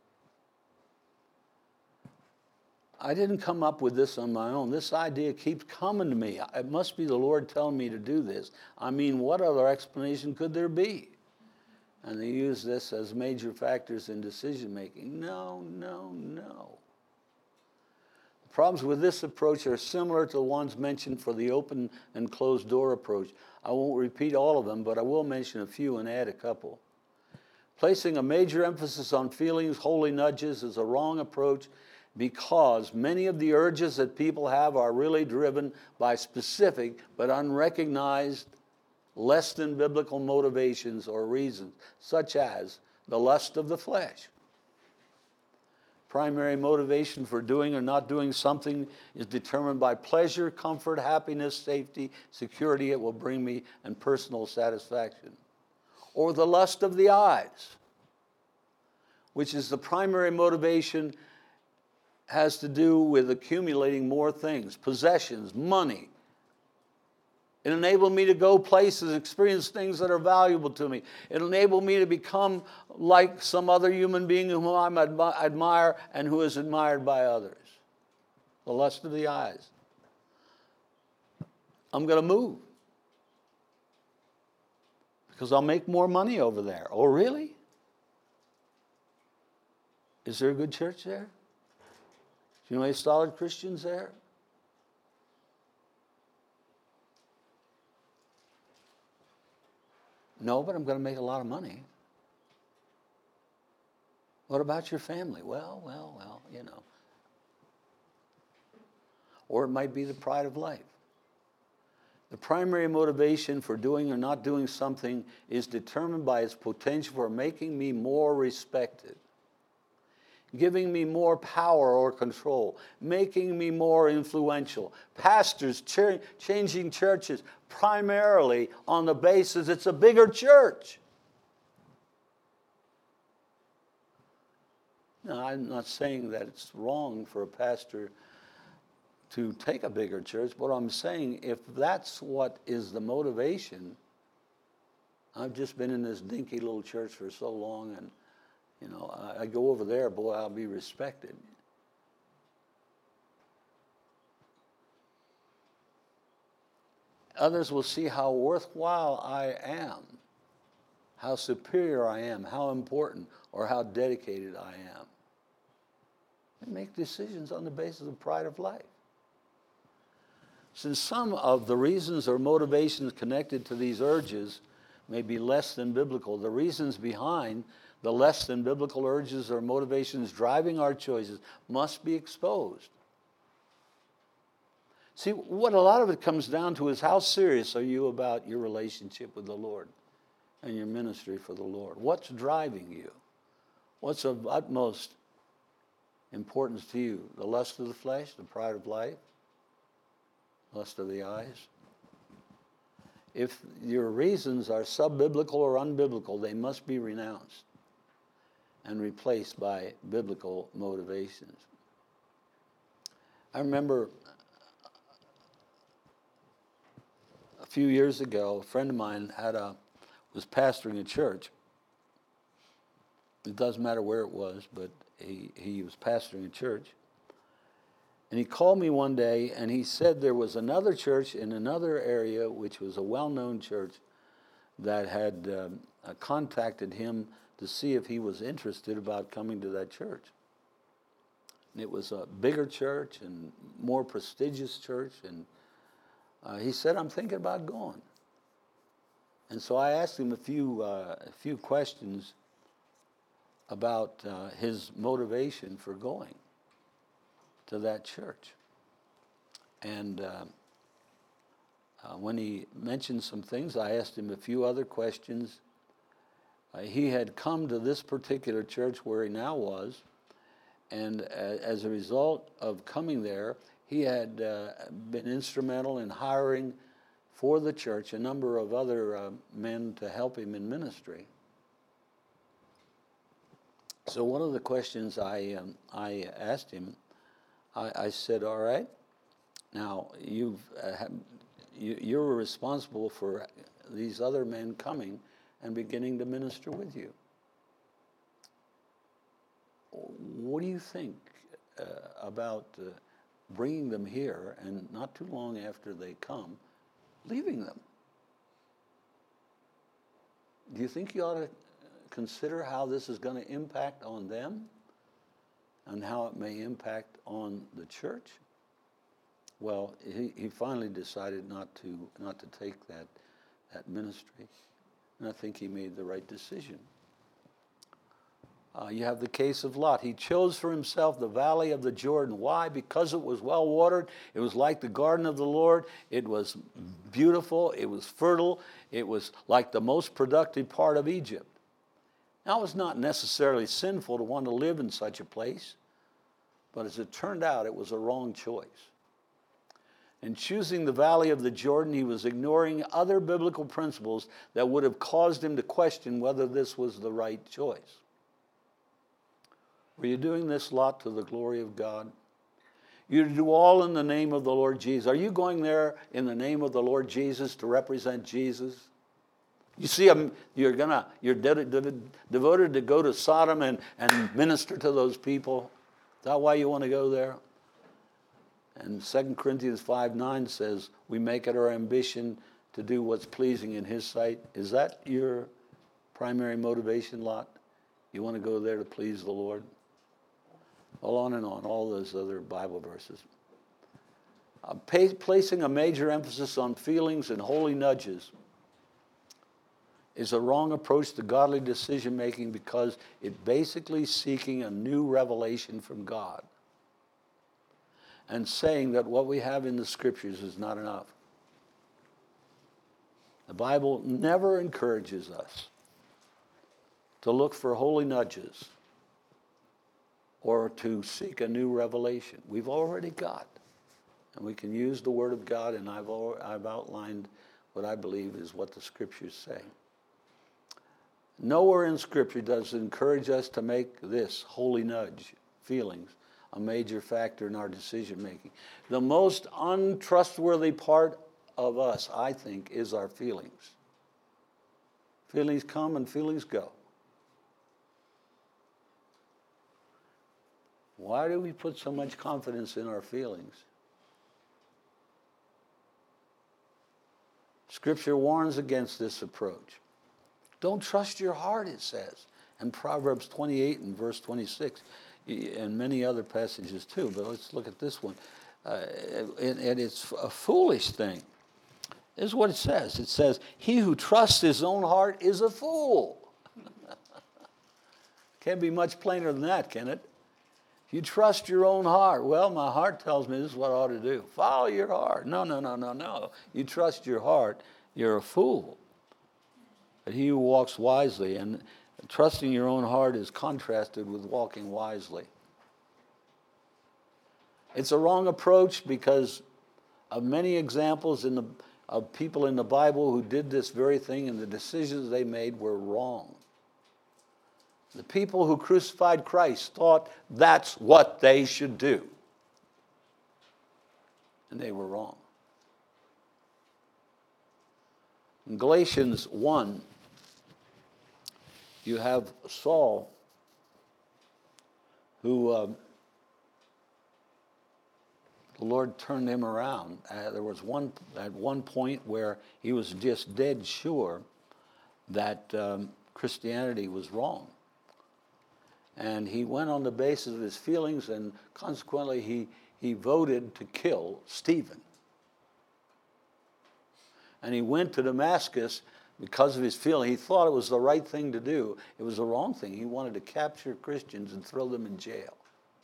I didn't come up with this on my own. This idea keeps coming to me. It must be the Lord telling me to do this. I mean, what other explanation could there be? And they use this as major factors in decision making. No, no, no. The problems with this approach are similar to the ones mentioned for the open and closed door approach. I won't repeat all of them, but I will mention a few and add a couple. Placing a major emphasis on feelings, holy nudges, is a wrong approach because many of the urges that people have are really driven by specific but unrecognized, less than biblical motivations or reasons, such as the lust of the flesh. Primary motivation for doing or not doing something is determined by pleasure, comfort, happiness, safety, security it will bring me, and personal satisfaction. Or the lust of the eyes, which is the primary motivation, has to do with accumulating more things, possessions, money. It enabled me to go places, experience things that are valuable to me. It enabled me to become like some other human being whom I admi- admire and who is admired by others. The lust of the eyes. I'm going to move because I'll make more money over there. Oh, really? Is there a good church there? Do you know any solid Christians there? No, but I'm going to make a lot of money. What about your family? Well, well, well, you know. Or it might be the pride of life. The primary motivation for doing or not doing something is determined by its potential for making me more respected, giving me more power or control, making me more influential. Pastors ch- changing churches primarily on the basis it's a bigger church. Now, I'm not saying that it's wrong for a pastor to take a bigger church, but I'm saying if that's what is the motivation, I've just been in this dinky little church for so long, and you know, I, I go over there, boy, I'll be respected. Others will see how worthwhile I am, how superior I am, how important, or how dedicated I am. They make decisions on the basis of pride of life. Since some of the reasons or motivations connected to these urges may be less than biblical, the reasons behind the less than biblical urges or motivations driving our choices must be exposed. See, what a lot of it comes down to is how serious are you about your relationship with the Lord and your ministry for the Lord? What's driving you? What's of utmost importance to you? The lust of the flesh, the pride of life, lust of the eyes? If your reasons are sub-biblical or unbiblical, they must be renounced and replaced by biblical motivations. I remember a few years ago, a friend of mine had a was pastoring a church. It doesn't matter where it was, but he, he was pastoring a church. And he called me one day and he said there was another church in another area, which was a well-known church, that had um, uh, contacted him to see if he was interested about coming to that church. And it was a bigger church and more prestigious church. And uh, he said, I'm thinking about going. And so I asked him a few, uh, a few questions about uh, his motivation for going to that church. And uh, uh, when he mentioned some things, I asked him a few other questions. Uh, he had come to this particular church where he now was, and uh, as a result of coming there, he had uh, been instrumental in hiring for the church a number of other uh, men to help him in ministry. So one of the questions I um, I asked him, I, I said, all right, now you've uh, have, you, you're responsible for these other men coming and beginning to minister with you. What do you think uh, about uh, bringing them here and not too long after they come, leaving them? Do you think you ought to consider how this is going to impact on them and how it may impact on the church? Well, he, he finally decided not to not to take that that ministry, and I think he made the right decision. Uh, you have the case of Lot. He chose for himself the valley of the Jordan. Why? Because it was well watered. It was like the garden of the Lord. It was beautiful. It was fertile. It was like the most productive part of Egypt. Now, it was not necessarily sinful to want to live in such a place, but as it turned out, it was a wrong choice. In choosing the valley of the Jordan, he was ignoring other biblical principles that would have caused him to question whether this was the right choice. Were you doing this, Lot, to the glory of God? You do all in the name of the Lord Jesus. Are you going there in the name of the Lord Jesus to represent Jesus? You see, um, you're gonna you're de- de- devoted to go to Sodom and, and minister to those people. Is that why you want to go there? And Second Corinthians five nine says, we make it our ambition to do what's pleasing in his sight. Is that your primary motivation, Lot? You want to go there to please the Lord? Well, on and on, all those other Bible verses. Uh, pay, placing a major emphasis on feelings and holy nudges is a wrong approach to godly decision-making because it's basically seeking a new revelation from God and saying that what we have in the Scriptures is not enough. The Bible never encourages us to look for holy nudges or to seek a new revelation. We've already got, and we can use the Word of God, and I've, al- I've outlined what I believe is what the Scriptures say. Nowhere in Scripture does it encourage us to make this holy nudge, feelings, a major factor in our decision-making. The most untrustworthy part of us, I think, is our feelings. Feelings come and feelings go. Why do we put so much confidence in our feelings? Scripture warns against this approach. Don't trust your heart, it says in Proverbs twenty-eight and verse twenty-six. and many other passages too, but let's look at this one. Uh, and, and it's a foolish thing. This is what it says. It says, he who trusts his own heart is a fool. Can't be much plainer than that, can it? You trust your own heart. Well, my heart tells me this is what I ought to do. Follow your heart. No, no, no, no, no. You trust your heart, you're a fool. But he who walks wisely, and trusting your own heart is contrasted with walking wisely. It's a wrong approach because of many examples in the, of people in the Bible who did this very thing, and the decisions they made were wrong. The people who crucified Christ thought that's what they should do. And they were wrong. In Galatians one, you have Saul, who uh, the Lord turned him around. Uh, there was one at one point where he was just dead sure that um, Christianity was wrong. And he went on the basis of his feelings, and consequently he, he voted to kill Stephen. And he went to Damascus because of his feeling. He thought it was the right thing to do. It was the wrong thing. He wanted to capture Christians and throw them in jail.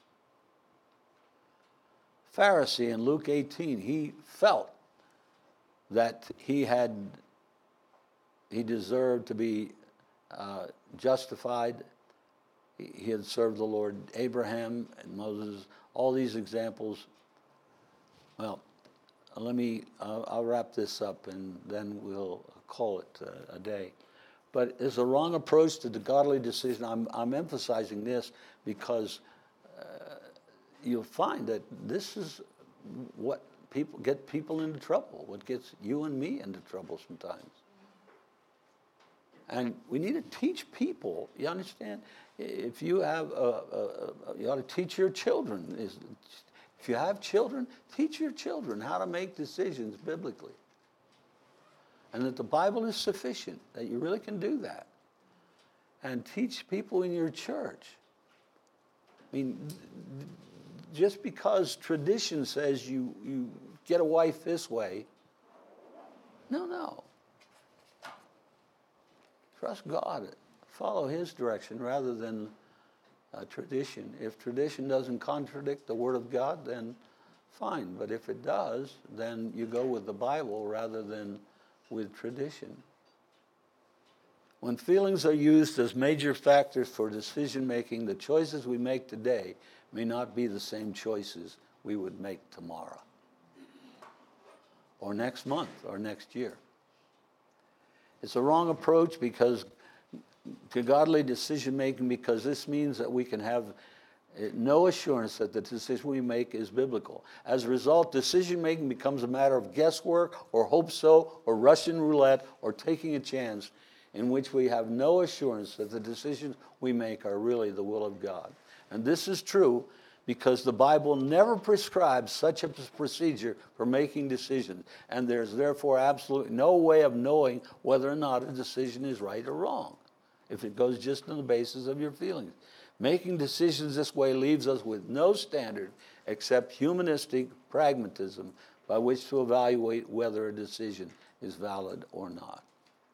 Pharisee in Luke eighteen, he felt that he had, he deserved to be uh, justified. He had served the Lord. Abraham and Moses, all these examples. Well, let me, uh, I'll wrap this up and then we'll call it uh, a day. But it's a wrong approach to the godly decision. I'm, I'm emphasizing this because uh, you'll find that this is what people get people into trouble, what gets you and me into trouble sometimes. And we need to teach people, you understand? If you have, a, a, a, you ought to teach your children. If you have children, teach your children how to make decisions biblically. And that the Bible is sufficient, that you really can do that. And teach people in your church. I mean, just because tradition says you, you get a wife this way, no, no. Trust God. Follow his direction rather than uh, tradition. If tradition doesn't contradict the Word of God, then fine. But if it does, then you go with the Bible rather than with tradition. When feelings are used as major factors for decision making, the choices we make today may not be the same choices we would make tomorrow, or next month, or next year. It's a wrong approach because to godly decision making, because this means that we can have no assurance that the decision we make is biblical. As a result, decision making becomes a matter of guesswork or hope so or Russian roulette or taking a chance in which we have no assurance that the decisions we make are really the will of God. And this is true because the Bible never prescribes such a procedure for making decisions, and there's therefore absolutely no way of knowing whether or not a decision is right or wrong if it goes just on the basis of your feelings. Making decisions this way leaves us with no standard except humanistic pragmatism by which to evaluate whether a decision is valid or not.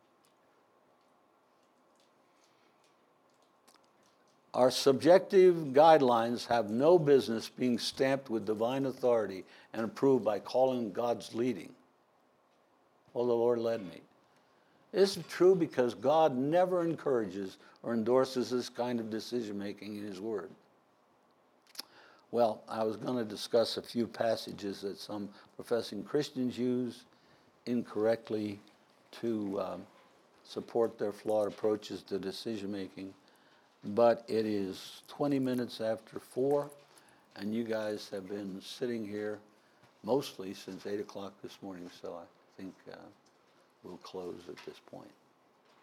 Our subjective guidelines have no business being stamped with divine authority and approved by calling God's leading. Well, the Lord led me. This is true because God never encourages or endorses this kind of decision-making in his word. Well, I was going to discuss a few passages that some professing Christians use incorrectly to um, support their flawed approaches to decision-making. But it is twenty minutes after four, and you guys have been sitting here mostly since eight o'clock this morning, so I think uh, we'll close at this point.